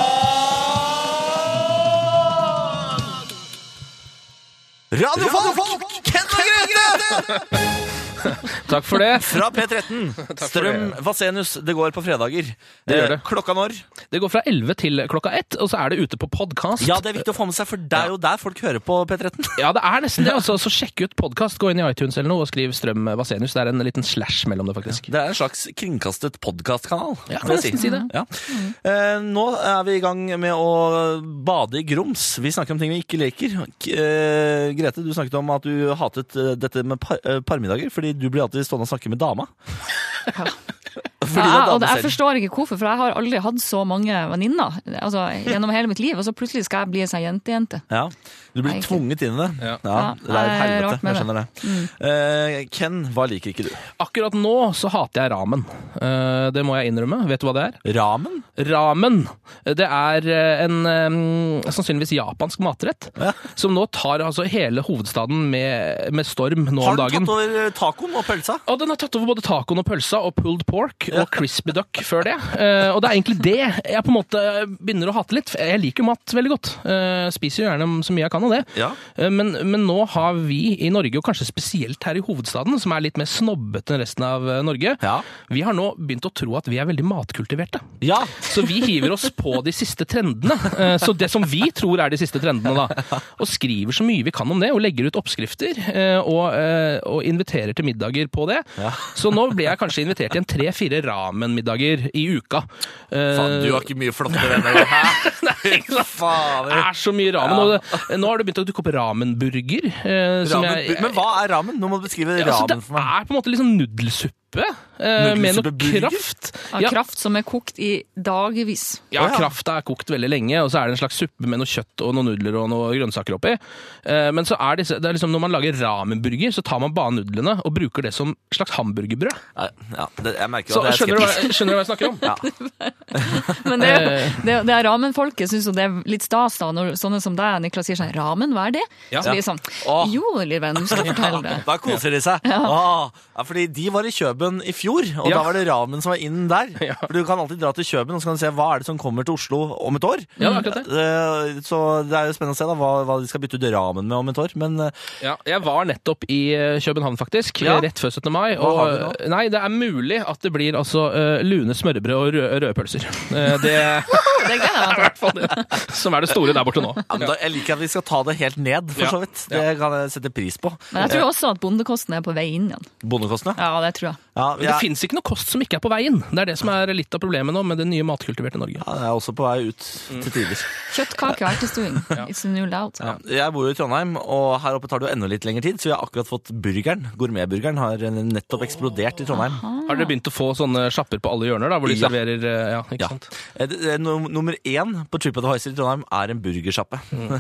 Radiofolk! Ken og Grete! Takk for det. Fra P tretten. Strøm Vasenius, det går på fredager. Det gjør det. Klokka når? Det går fra elleve til klokka ett, og så er det ute på podcast. Ja, det er viktig å få med seg, for det er jo der folk hører på P tretten. Ja, det er nesten det. Altså, så sjekk ut podcast, gå inn i iTunes eller noe og skriv Strøm Vasenius. Det er en liten slash mellom det, faktisk. Det er en slags kringkastet podcastkanal. Ja, kan jeg nesten si det. Ja. Mm. Eh, nå er vi i gang med å bade i grums. Vi snakker om ting vi ikke leker. Eh, Grete, du snakket om at du hatet dette med par parmiddager, fordi du blir alltid stående og snakke med dama. Ja. Ja, og jeg forstår ikke hvorfor, for jeg har aldri hatt så mange venninner altså, gjennom hele mitt liv, og så plutselig skal jeg bli en sånn jente-jente. Ja, du blir Nei, tvunget inn i det. Ja, ja det er et helvete, jeg skjønner det. det. Mm. Uh, Ken, hva liker ikke du? Akkurat nå så hater jeg ramen. Uh, det må jeg innrømme. Vet du hva det er? Ramen? Ramen. Det er en um, sannsynligvis japansk matrett, ja. som nå tar altså hele hovedstaden med, med storm nå om dagen. Har den tatt over tacoen og pølsa? Ja, den har tatt over både tacoen og pølsa og pulled pork. og crispy duck før det. Uh, og det er egentlig det jeg på en måte begynner å hate litt. Jeg liker jo mat veldig godt. Uh, spiser jo gjerne så mye jeg kan av det. Ja. Uh, men, men nå har vi i Norge, og kanskje spesielt her i hovedstaden, som er litt mer snobbete enn resten av uh, Norge, ja. vi har nå begynt å tro at vi er veldig matkultiverte. Ja. Så vi hiver oss på de siste trendene. Uh, så det som vi tror er de siste trendene da, og skriver så mye vi kan om det, og legger ut oppskrifter, uh, og, uh, og inviterer til middager på det. Ja. Så nå blir jeg kanskje invitert til en tre-fire ramen-middager i uka. Faen, du har ikke mye flotte venner. Hæ? Nei, ikke faen. Det er så mye ramen. Ja. Og nå har det begynt å dukke opp ramenburger. Eh, ramen, jeg, men hva er ramen? Nå må du beskrive ja, ramen for meg. Det er på en måte liksom nudelsuppe. Eh, med noe kraft. Ja, ja. Kraft som er kokt i dagevis. Ja, kraft er kokt veldig lenge, og så er det en slags suppe med noe kjøtt og noen nudler og noe grønnsaker oppi. Eh, men så er det, det er liksom, når man lager ramenburger, så tar man bare nudlene og bruker det som slags hamburgerbrød. Ja, det, jeg merker jo så, det er skjønner, du hva, skjønner du hva jeg snakker om? Ja. Men det, det, det er ramenfolket synes jo det er litt stas da, når sånne som deg, Niklas, sier sånn, ramen, hva er det? Ja. Så blir det sånn, jo, lille venn, du skal fortelle det. Da koser de seg. Ja. Åh, ja, fordi de var i Kjøben i fjor, og ja. da var det ramen som var inn der. Ja. For du kan alltid dra til Kjøben, og så kan du se hva er det som kommer til Oslo om et år. Ja, akkurat det. Så det er jo spennende å se da, hva, hva de skal bytte ut ramen med om et år, men... Ja, jeg var nettopp i København faktisk, ja. rett før syttende mai, hva og har vi nå? Nei, det er mulig at det blir altså uh, lune smørbrød og røde, røde pølser. Uh, det, det er i hvert fall det, som er det store der borte nå. Ja, men da, jeg liker at vi skal ta det helt ned, for ja. så vidt. Det ja. kan jeg sette pris på. Men jeg tror også at bondekosten er på vei inn igjen. Bondekosten, ja? Ja, det tror jeg. Ja, jeg... Det finnes ikke noe kost som ikke er på vei inn. Det er det som er litt av problemet nå med det nye matkultiverte Norge. Ja, det er også på vei ut mm. til tider. Kjøttkake og ertestuing. ja. It's a new loud. Ja. Jeg bor jo i Trondheim, og her oppe tar det jo enda litt lengre tid, så jeg har akkurat fått burgeren. Gourmetburgeren har nettopp eksplodert i Trondheim. Aha. Har dere begynt å få sånne sjapper på alle hjørner da, hvor de ja. serverer, ja, ikke ja. sant? Nummer én på TripAdvisor i Trondheim er en burgersjappe. Mm.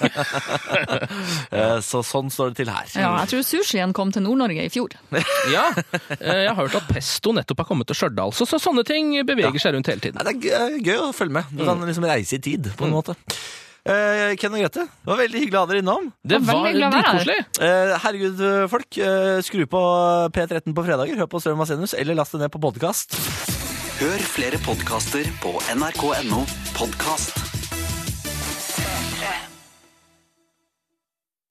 så sånn står det til her. Ja, jeg tror sushien kom til Nord-Norge i fjor. ja, jeg har hørt at pesto nettopp har kommet til Stjørdal, så, så sånne ting beveger ja. seg rundt hele tiden. Ja, det er gøy å følge med. Du kan liksom reise i tid, på en mm. måte. Uh, Ken og Grete, det var veldig hyggelig å ha dere innom. Det var dritkoselig. Uh, herregud, folk, uh, skru på P tretten på fredager, hør på Strøm Masenus, eller last det ned på podcast. Hør flere podcaster på N R K punktum no podcast.